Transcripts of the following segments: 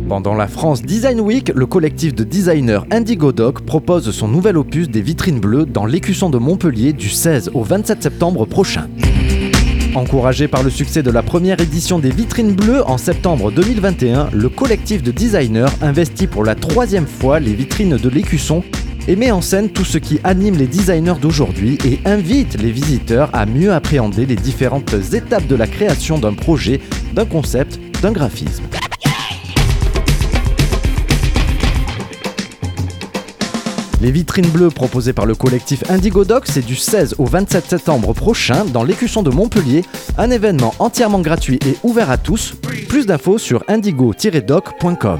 Pendant la France Design Week, le collectif de designers Indigo Doc propose son nouvel opus des vitrines bleues dans l'Écusson de Montpellier du 16 au 27 septembre prochain. Encouragé par le succès de la première édition des vitrines bleues en septembre 2021, le collectif de designers investit pour la 3e fois les vitrines de l'Écusson et met en scène tout ce qui anime les designers d'aujourd'hui et invite les visiteurs à mieux appréhender les différentes étapes de la création d'un projet, d'un concept, d'un graphisme. Les vitrines bleues proposées par le collectif Indigo Doc, c'est du 16 au 27 septembre prochain dans l'Écusson de Montpellier, un événement entièrement gratuit et ouvert à tous. Plus d'infos sur indigo-doc.com.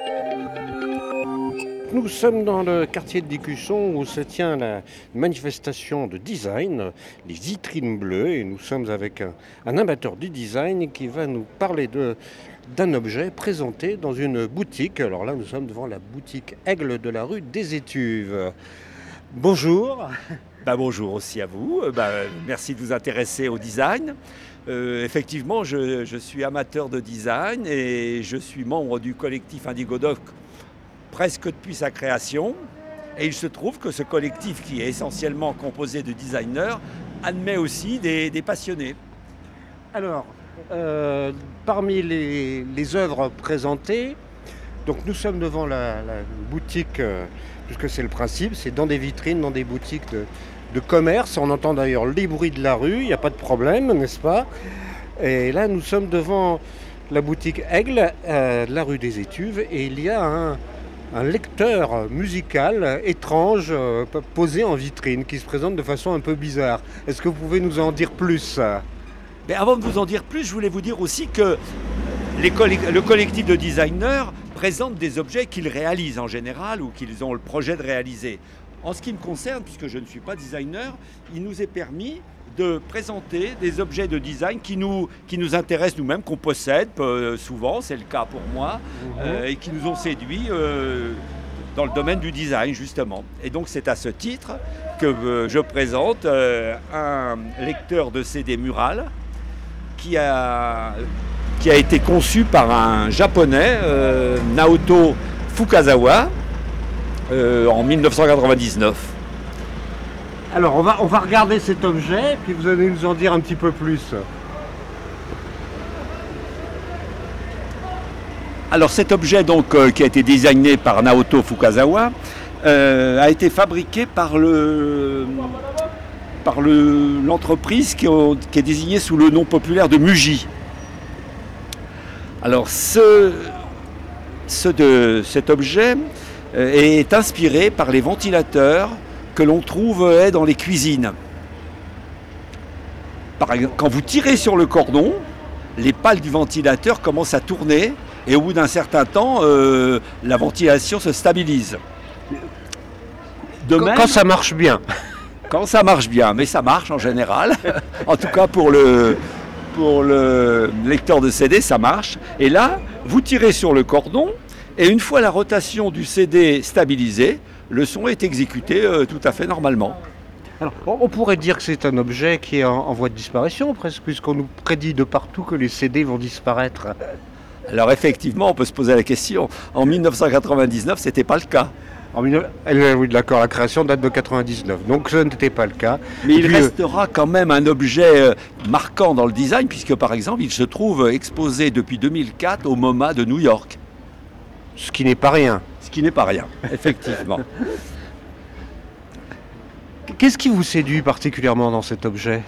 Nous sommes dans le quartier de l'Écusson où se tient la manifestation de design, les vitrines bleues, et nous sommes avec un amateur du design qui va nous parler d'un objet présenté dans une boutique. Alors là, nous sommes devant la boutique Aigle de la rue des Étuves. Bonjour. Bonjour aussi à vous. Merci de vous intéresser au design. Effectivement, je suis amateur de design et je suis membre du collectif Indigo Doc presque depuis sa création. Et il se trouve que ce collectif, qui est essentiellement composé de designers, admet aussi des passionnés. Alors, parmi les œuvres présentées, donc nous sommes devant la boutique, puisque c'est le principe, c'est dans des vitrines, dans des boutiques de commerce. On entend d'ailleurs les bruits de la rue, il n'y a pas de problème, n'est-ce pas? Et là, nous sommes devant la boutique Aigle, de la rue des Étuves, et il y a un lecteur musical étrange posé en vitrine qui se présente de façon un peu bizarre. Est-ce que vous pouvez nous en dire plus? Mais avant de vous en dire plus, je voulais vous dire aussi que le collectif de designers présente des objets qu'ils réalisent en général ou qu'ils ont le projet de réaliser. En ce qui me concerne, puisque je ne suis pas designer, il nous est permis de présenter des objets de design qui nous intéressent nous-mêmes, qu'on possède souvent, c'est le cas pour moi, et qui nous ont séduits dans le domaine du design justement. Et donc c'est à ce titre que je présente un lecteur de CD mural qui a été conçu par un japonais, Naoto Fukazawa, en 1999. Alors on va regarder cet objet, puis vous allez nous en dire un petit peu plus. Alors cet objet donc, qui a été designé par Naoto Fukazawa a été fabriqué par l'entreprise qui est désignée sous le nom populaire de Muji. Alors cet objet est inspiré par les ventilateurs que l'on trouve dans les cuisines. Par exemple, quand vous tirez sur le cordon, les pales du ventilateur commencent à tourner et au bout d'un certain temps, la ventilation se stabilise. Quand ça marche bien. Quand ça marche bien, mais ça marche en général. En tout cas pour le lecteur de CD, ça marche. Et là, vous tirez sur le cordon et une fois la rotation du CD stabilisée, le son est exécuté tout à fait normalement. Alors, on pourrait dire que c'est un objet qui est en voie de disparition presque, puisqu'on nous prédit de partout que les CD vont disparaître. Alors effectivement, on peut se poser la question. En 1999, ce n'était pas le cas. Oui, d'accord, la création date de 99, donc ce n'était pas le cas. Mais il restera quand même un objet marquant dans le design, puisque par exemple, il se trouve exposé depuis 2004 au MoMA de New York. Ce qui n'est pas rien. Ce qui n'est pas rien, effectivement. Qu'est-ce qui vous séduit particulièrement dans cet objet?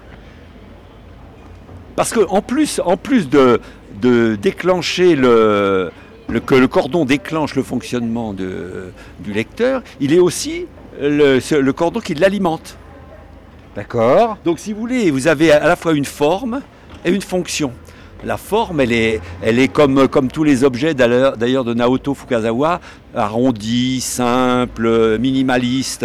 Parce qu'en plus de déclencher que le cordon déclenche le fonctionnement du lecteur, il est aussi le cordon qui l'alimente. D'accord. Donc si vous voulez, vous avez à la fois une forme et une fonction. La forme, elle est comme tous les objets d'ailleurs de Naoto Fukazawa, arrondi, simple, minimaliste.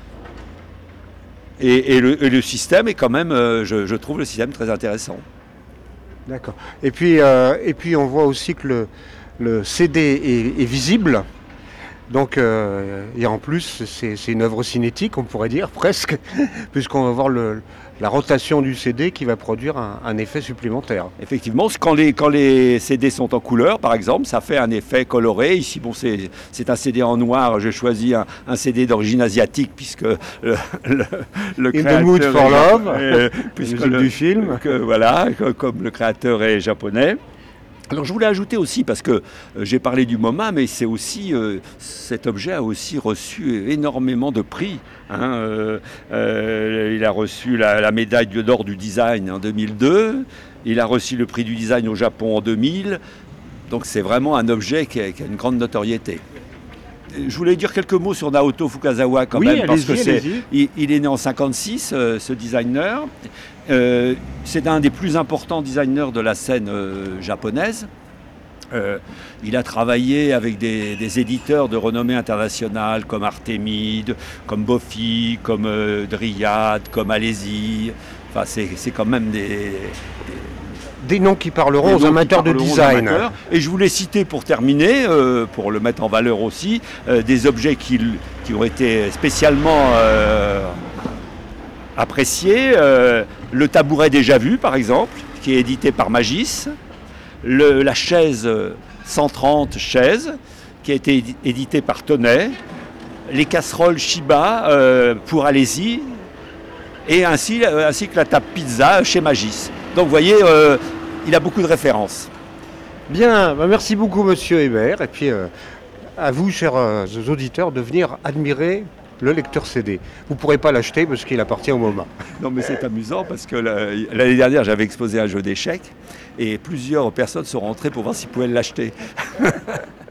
Et le système est quand même, je trouve le système très intéressant. D'accord. Et puis on voit aussi que le CD est visible. Donc, et en plus, c'est une œuvre cinétique, on pourrait dire, presque, puisqu'on va voir la rotation du CD qui va produire un effet supplémentaire. Effectivement, quand les CD sont en couleur, par exemple, ça fait un effet coloré. Ici, bon, c'est un CD en noir. J'ai choisi un CD d'origine asiatique, puisque le créateur... In the mood for love, puisque du film. Voilà, comme le créateur est japonais. Alors je voulais ajouter aussi, parce que j'ai parlé du MoMA, mais c'est aussi, cet objet a aussi reçu énormément de prix. Hein. Il a reçu la médaille d'or du design en 2002, il a reçu le prix du design au Japon en 2000, donc c'est vraiment un objet qui a une grande notoriété. Je voulais dire quelques mots sur Naoto Fukazawa quand même, parce que il est né en 1956, ce designer. C'est un des plus importants designers de la scène japonaise. Il a travaillé avec des éditeurs de renommée internationale comme Artemide, comme Bofi, comme Dryad, comme Alési. Enfin, c'est quand même des noms qui parleront aux amateurs de design. Et je voulais citer pour terminer, pour le mettre en valeur aussi, des objets qui ont été spécialement appréciés. Le tabouret déjà vu, par exemple, qui est édité par Magis. La chaise 130 chaise, qui a été éditée par Tonnet. Les casseroles Shiba pour Alési. Et ainsi que la table pizza chez Magis. Donc vous voyez, il a beaucoup de références. Bien, merci beaucoup Monsieur Hébert. Et puis à vous, chers auditeurs, de venir admirer le lecteur CD. Vous ne pourrez pas l'acheter parce qu'il appartient au MoMA. Non mais c'est amusant parce que l'année dernière, j'avais exposé un jeu d'échecs et plusieurs personnes sont rentrées pour voir s'ils pouvaient l'acheter.